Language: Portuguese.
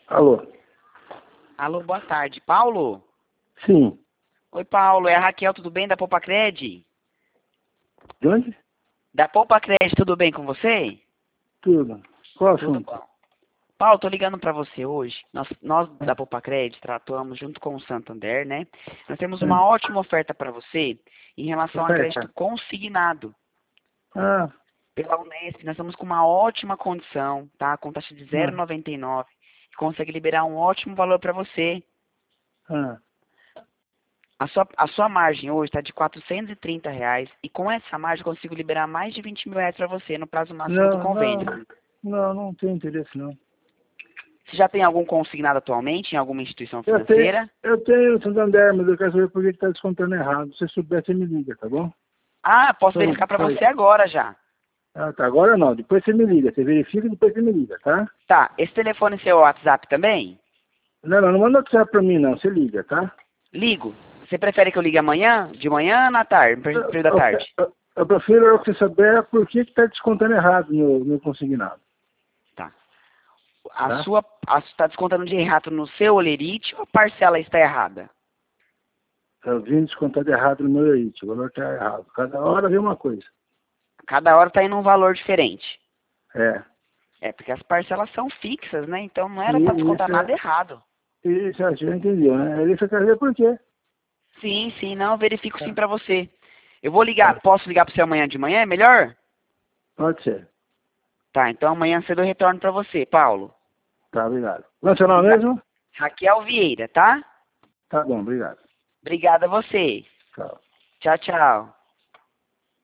Alô? Alô, boa tarde. Paulo? Sim. Oi, Paulo. É a Raquel, tudo bem? Da Poupacred? De onde? Da Poupacred, tudo bem com você? Tudo. Qual Tudo assunto? bom. Paulo, tô ligando para você hoje. Nós da Poupacred atuamos junto com o Santander, né? Nós temos uma ótima oferta para você em relação a crédito Oferta. consignado. Ah, Pela Unesp, nós estamos com uma ótima condição, tá? Com taxa de ah, 0,99. Consegue liberar um ótimo valor para você. ah. A sua margem hoje está de R$ 430 e com essa margem eu consigo liberar mais de R$ 20.000 para você no prazo máximo do Não, não, convênio. não tenho interesse não. Você já tem algum consignado atualmente em alguma instituição Eu financeira? eu tenho o Santander, mas eu quero saber por que está descontando errado. Se souber, você me liga, tá bom? Ah, posso Só, verificar para só você isso. agora já. Ah, tá. Agora não. Depois você me liga. Você verifica e depois você me liga, tá? Tá, esse telefone é seu WhatsApp também? Não manda WhatsApp pra mim não. Você liga, tá? Ligo. Você prefere que eu ligue amanhã? De manhã ou na tarde? No Eu, período da tarde? eu prefiro que você souber por que está descontando errado no consignado, Tá. tá? Está descontando de errado no seu olerite ou a parcela está errada? Eu vim descontado errado no meu IT, o valor está errado. Cada hora vem uma coisa. Cada hora está indo um valor diferente. É. É, porque as parcelas são fixas, né? Então não era para E descontar isso, nada errado. isso a gente entendeu, né? Aí você quer ver por quê. Sim, sim, não, eu verifico sim Tá. para você. Eu vou Tá. ligar, posso ligar para você amanhã de manhã? É melhor? Pode ser. Tá, então amanhã cedo eu retorno para você, Paulo. Tá, obrigado. Nacional Obrigado. mesmo? Raquel Vieira, tá? Tá bom, obrigado. Obrigada a você. Tchau. Tchau, tchau.